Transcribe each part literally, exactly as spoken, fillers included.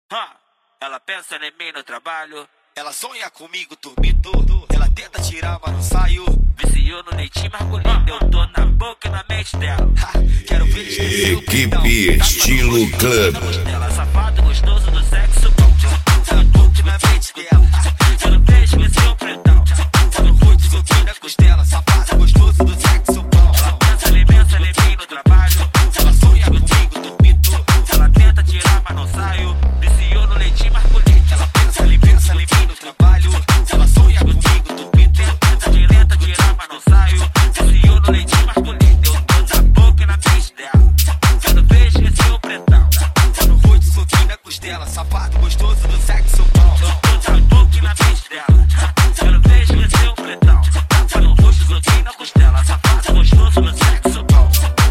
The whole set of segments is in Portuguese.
Ha, ela pensa em mim no trabalho. Ela sonha comigo dormindo. Ela tenta tirar, mas não saio. Viciou no leitinho margulhando. Eu tô na boca e na mente dela. Ha, quero ver esquecer o perdão. Equipe Estilo Club. Ela safado, gostoso do sexo bom. Tá na boca e na mente dela. Quero ver esquecer o perdão. Tá no rosto, gostoso na costela. Safado, gostoso do sexo bom. Ela pensa em pensa em mim no trabalho. Ela sonha comigo dormindo. Ela tenta tirar, mas não saio. Viciou no leitinho margulhando. Ela pensa em pensa em mim no trabalho. Ela sonha comigo dormindo. Tenta direta tirar, mas não saio. Viciou no leitinho margulhando. Eu tô na boca e na mente dela. Quero ver esquecer o pretão. Tá no rosto, soquinho na costela. Safado, gostoso do sexo bom. Eu tô na boca e na mente dela. Quero ver esquecer o pretão. Tá no rosto, soquinho na costela. Safado, gostoso do sexo bom.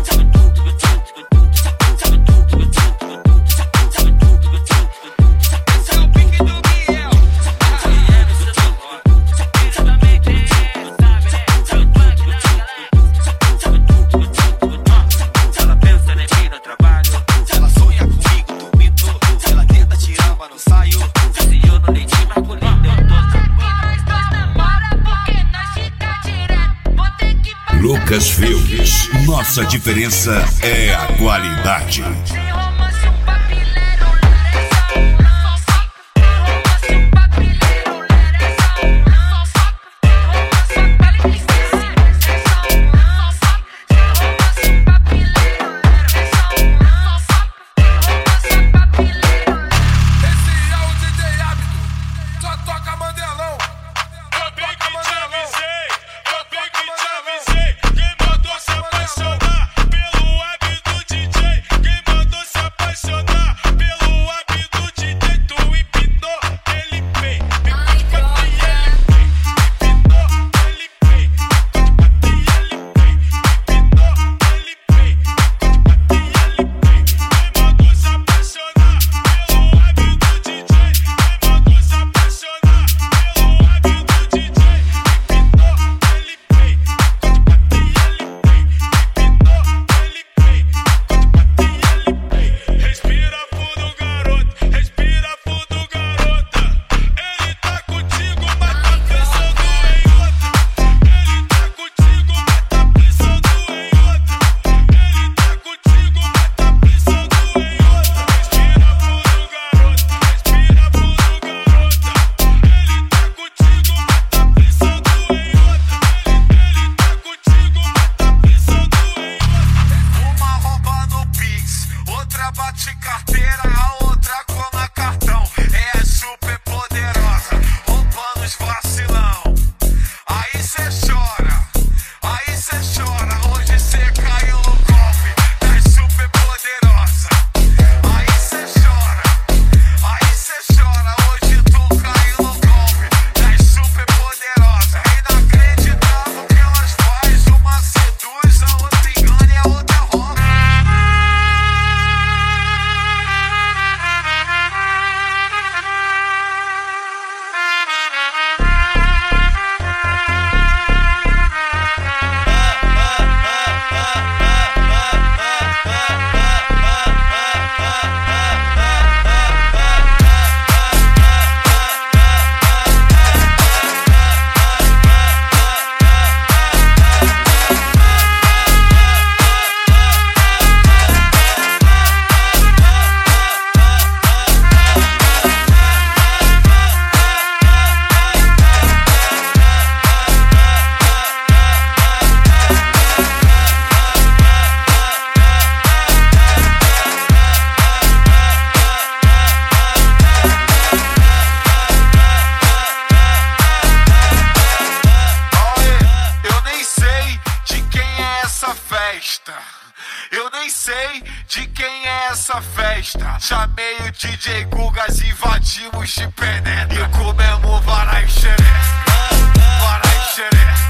Lucas Filmes. Nossa diferença é a qualidade. Eu nem sei de quem é essa festa. Chamei o D J Gugas, invadimos de penetra e comemos varai xeré, varai xeré.